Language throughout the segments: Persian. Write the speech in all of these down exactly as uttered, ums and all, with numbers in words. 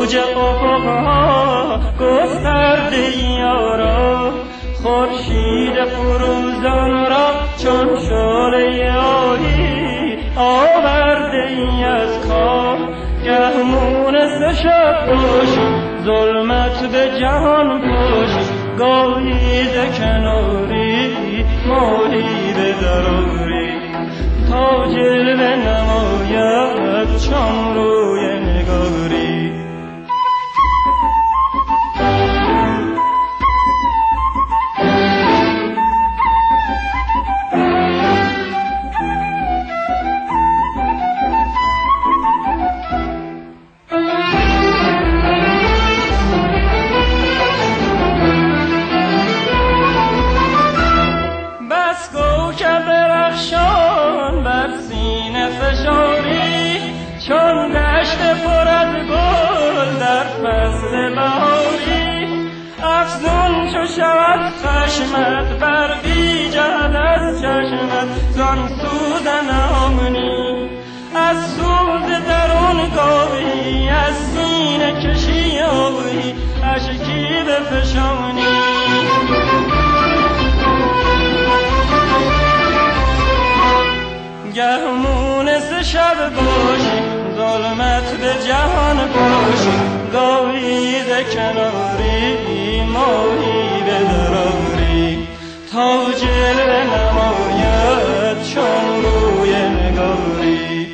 اوج افقها گسترده یارا، خورشید فروزان را چون شعله آهی آورده ای از کار. گه مونس شب باشی ظلمت به جهان پاشی، گاهی ز کناری ماهی به دراری، تا جلوه نماید چون روی نگاری. چون دشت پر از گل در فصل بهاری، افزون چو شود خشمت برقی جهد از چشمت، زان سوز نهانی از سوز درون گاهی، از سینه کشی آهی اشکی بفشانی. گه مونس شب باشی ظلمت به جهان پاشی، گاهی ز کناری ماهی به دراری، تا جلوه نماید چون روی نگاری.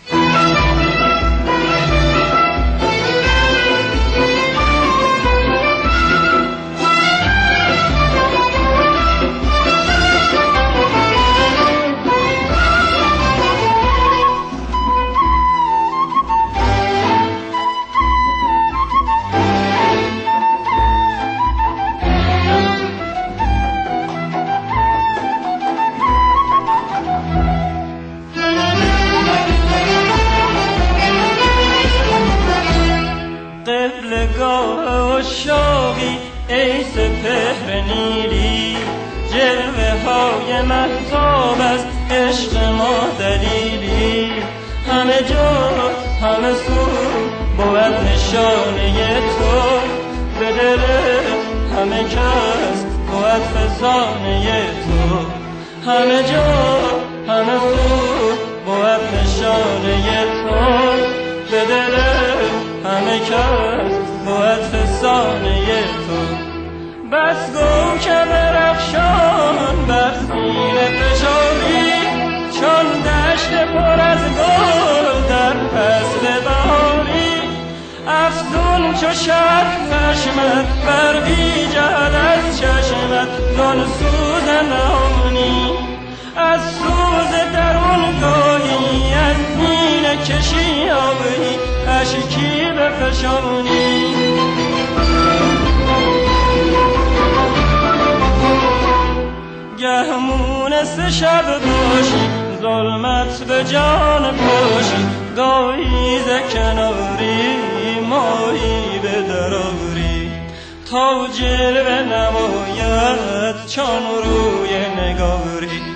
قبلگاه عشاقی ای سپهر نیلی، جلوه های مهتاب از عشق ما دلیلی، همه جا همه سو بود نشانه تو، به دل همه کس بود فسانه تو، همه جا همه سو بود نشانه تو، به دل همه کس بود فسانه تو. بس گو که برخشان بر سینه فشاری، چون دشت پر از گل در فصل بهاری، افزون چو شب خشمت برقی جهد از چشمت، زان سوز نهانی از سوز درون گاهی، از سینه کشی آبی اشکی بفشانی. گه مونس شب باشی ظلمت به جان پاشی، گاهی ز کناری ماهی به دراری، تا جلوه نماید چون روی نگاری.